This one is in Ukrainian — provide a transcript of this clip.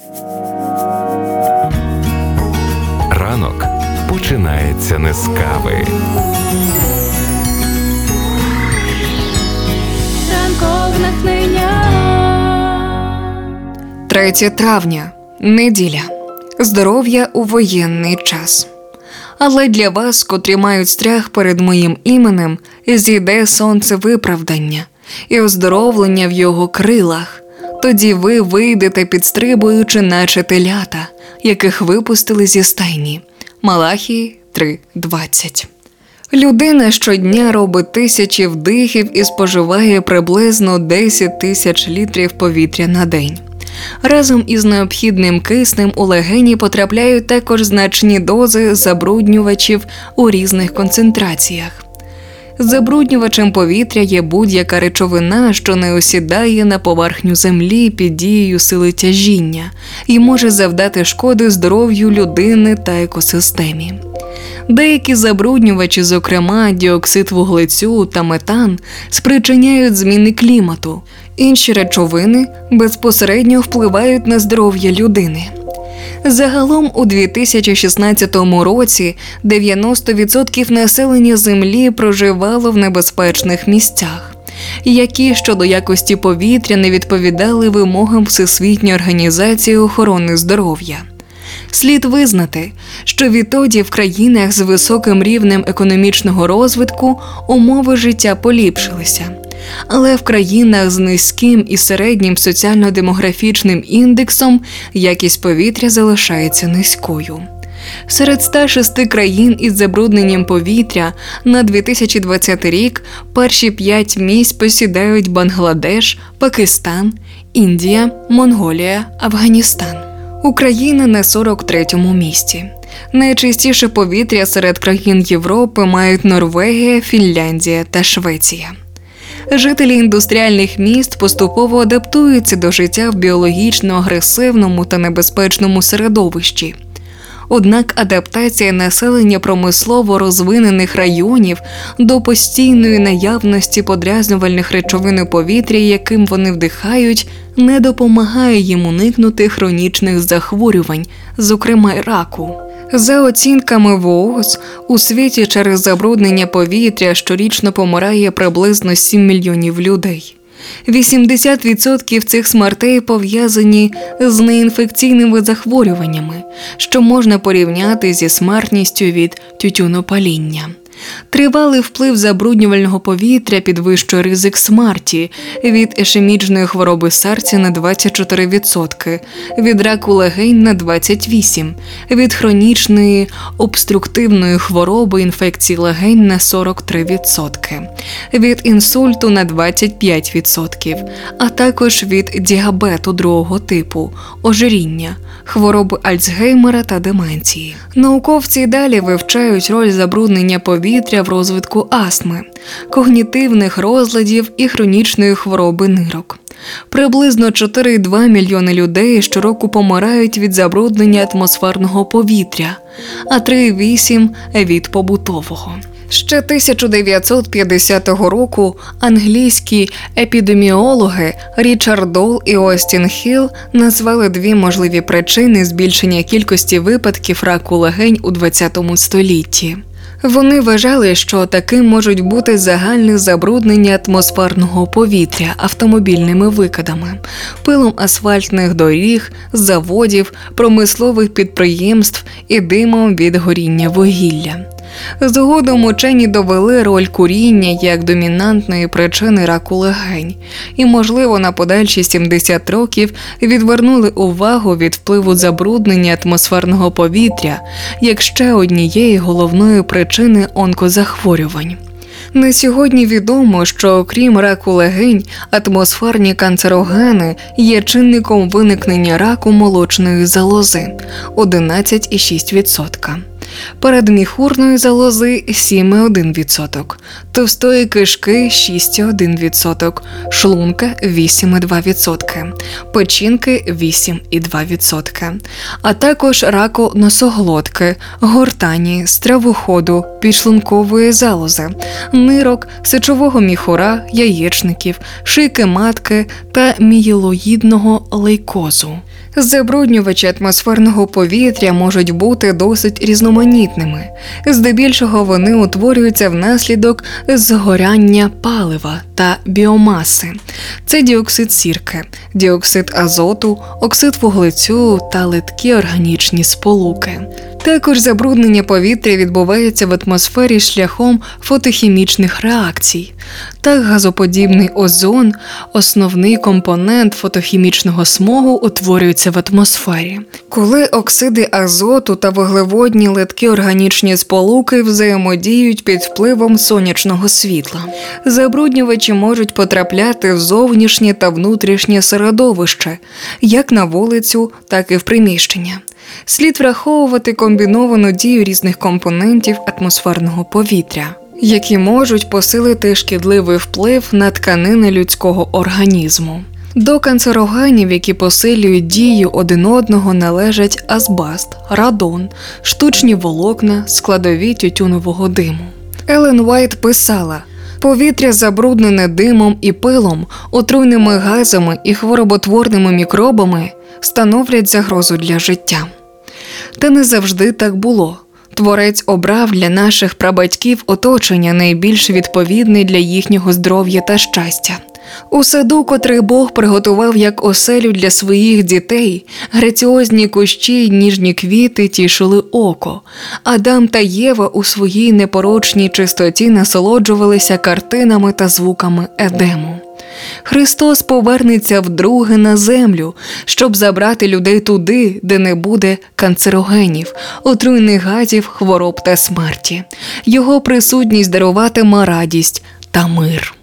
Ранок починається не з кави. Ранкове натхнення. 3 травня. Неділя. Здоров'я у воєнний час. Але для вас, котрі мають страх перед моїм іменем, зійде сонце виправдання і оздоровлення в його крилах. Тоді ви вийдете, підстрибуючи, наче телята, яких випустили зі стайні. Малахії 3:20. Людина щодня робить 1000 вдихів і споживає приблизно 10 тисяч літрів повітря на день. Разом із необхідним киснем у легені потрапляють також значні дози забруднювачів у різних концентраціях. Забруднювачем повітря є будь-яка речовина, що не осідає на поверхню землі під дією сили тяжіння і може завдати шкоди здоров'ю людини та екосистемі. Деякі забруднювачі, зокрема діоксид вуглецю та метан, спричиняють зміни клімату. Інші речовини безпосередньо впливають на здоров'я людини. Загалом у 2016 році 90% населення Землі проживало в небезпечних місцях, які щодо якості повітря не відповідали вимогам Всесвітньої організації охорони здоров'я. Слід визнати, що відтоді в країнах з високим рівнем економічного розвитку умови життя поліпшилися. Але в країнах з низьким і середнім соціально-демографічним індексом якість повітря залишається низькою. Серед 106 країн із забрудненням повітря на 2020 рік перші 5 місць посідають Бангладеш, Пакистан, Індія, Монголія, Афганістан. Україна на 43-му місці. Найчистіше повітря серед країн Європи мають Норвегія, Фінляндія та Швеція. Жителі індустріальних міст поступово адаптуються до життя в біологічно агресивному та небезпечному середовищі. Однак адаптація населення промислово розвинених районів до постійної наявності подразнювальних речовин у повітрі, яким вони вдихають, не допомагає їм уникнути хронічних захворювань, зокрема й раку. За оцінками ВООЗ, у світі через забруднення повітря щорічно помирає приблизно 7 мільйонів людей. 80% цих смертей пов'язані з неінфекційними захворюваннями, що можна порівняти зі смертністю від тютюнопаління. Тривалий вплив забруднювального повітря підвищує ризик смерті від ішемічної хвороби серця на 24%, від раку легень на 28%, від хронічної обструктивної хвороби інфекції легень на 43%, від інсульту на 25%, а також від діабету другого типу, ожиріння, хвороби Альцгеймера та деменції. Науковці далі вивчають роль забруднення повітря в розвитку астми, когнітивних розладів і хронічної хвороби нирок. Приблизно 4,2 мільйони людей щороку помирають від забруднення атмосферного повітря, а 3,8 – від побутового. Ще 1950 року англійські епідеміологи Річард Дол і Остін Хілл назвали 2 можливі причини збільшення кількості випадків раку легень у ХХ столітті. Вони вважали, що таким можуть бути загальне забруднення атмосферного повітря автомобільними викидами, пилом асфальтних доріг, заводів, промислових підприємств і димом від горіння вугілля. Згодом учені довели роль куріння як домінантної причини раку легень і, можливо, на подальші 70 років відвернули увагу від впливу забруднення атмосферного повітря як ще однієї головної причини онкозахворювань. На сьогодні відомо, що окрім раку легень, атмосферні канцерогени є чинником виникнення раку молочної залози – 11,6%. передміхурної залози 7,1%, товстої кишки 6,1%, шлунка 8,2%, печінки 8,2%, а також раку носоглотки, гортані, стравоходу, підшлункової залози, нирок, сечового міхура, яєчників, шийки матки та мієлоїдного лейкозу. Забруднювачі атмосферного повітря можуть бути досить різноманітними. Здебільшого вони утворюються внаслідок згоряння палива та біомаси. Це діоксид сірки, діоксид азоту, оксид вуглецю та литкі органічні сполуки. Також забруднення повітря відбувається в атмосфері шляхом фотохімічних реакцій. Так газоподібний озон, основний компонент фотохімічного смогу, утворюється в атмосфері. Коли оксиди азоту та вуглеводні литкі органічні сполуки взаємодіють під впливом сонячного світла. Забруднювачі можуть потрапляти в зовнішнє та внутрішнє середовище, як на вулицю, так і в приміщення. Слід враховувати комбіновану дію різних компонентів атмосферного повітря, які можуть посилити шкідливий вплив на тканини людського організму. До канцерогенів, які посилюють дію один одного, належать азбест, радон, штучні волокна, складові тютюнового диму. Елен Уайт писала: «Повітря, забруднене димом і пилом, отруйними газами і хвороботворними мікробами, становлять загрозу для життя». Та не завжди так було. Творець обрав для наших прабатьків оточення найбільш відповідне для їхнього здоров'я та щастя. У саду, котрий Бог приготував як оселю для своїх дітей, граціозні кущі й ніжні квіти тішили око. Адам та Єва у своїй непорочній чистоті насолоджувалися картинами та звуками Едему. Христос повернеться вдруге на землю, щоб забрати людей туди, де не буде канцерогенів, отруйних газів, хвороб та смерті. Його присутність даруватиме радість та мир.